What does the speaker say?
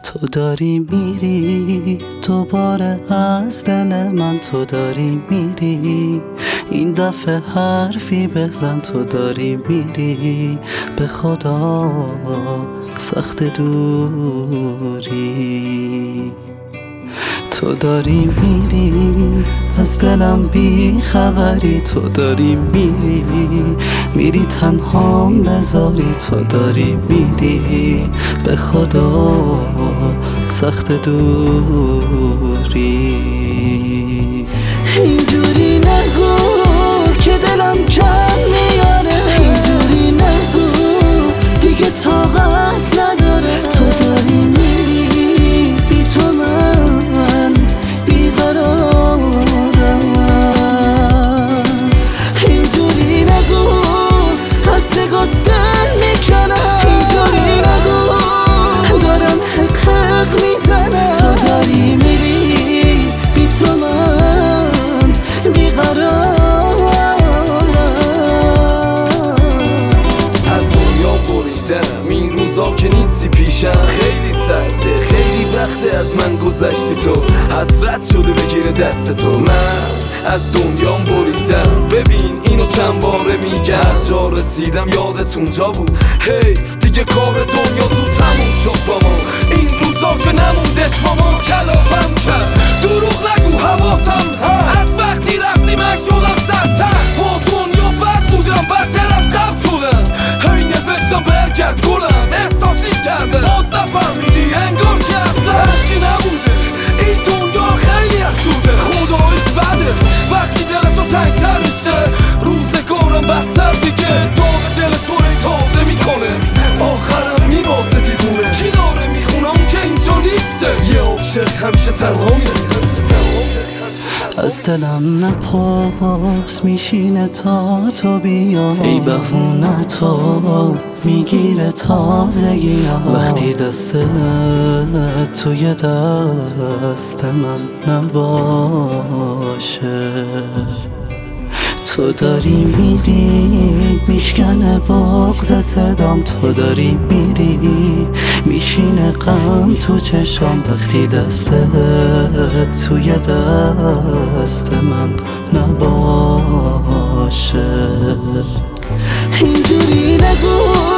تو داری میری دوباره از دل من، تو داری میری این دفعه حرفی بزن، تو داری میری به خدا سخت دوری. تو داری میری از دلم بی خبری، تو داری میری تنهام بذاری، تو داری میری به خدا سخت دوری. اینجوری نگو که دلم کم میاره، اینجوری نگو دیگه طاقت نداره. تو داری میری بی تو من بیقرارم، اینجوری نگو از نگات دل میکنم، اینجوری نگو دارم حق میزنم. تو داری میری بی تو من بیقرارم. از دنیا بریدم این روزا که نیستی پیشم، خیلی سخته خیلی وقته از من گذشتی، تو حسرت شده بگیره دست تو. من از دنیا بریدم ببین اینو چند باره میگم، جا رسیدم یادت اونجا بود، حیف دیگه کار دنیا زود تموم شد با ما، این روزا که نموندش با ما. کلافم کرد دروغ نگو حواسم هست، از وقتی رفتی من شدم سرتر، با دنیا بد بودم بدتر از قبل شدم، هی نوشتم برگرد گلم احساسی کرده باز نفهمیدی انگار که اصلا هرچی نبوده، این دنیا خیلی افسوده خدایش بده وقتی دل تو تنگتر میشه، روزگارم بدتر دیگه داغ دل تو ری تازه میکنه، آخرم میبازه دیوونه. کی داره میخونه اون که اینجا نیسته، یه عاشق همیشه تنها میره. از دلم نپرس میشینه تا تو بیا، ای بهونه تو میگیره تازگی ها، وقتی دست توی دست من نباشه. تو داری میری میشکنه بغض صدام، تو داری میری میشینه غم تو چشام، وقتی دست توی دست من نباشه. اینجوری نگو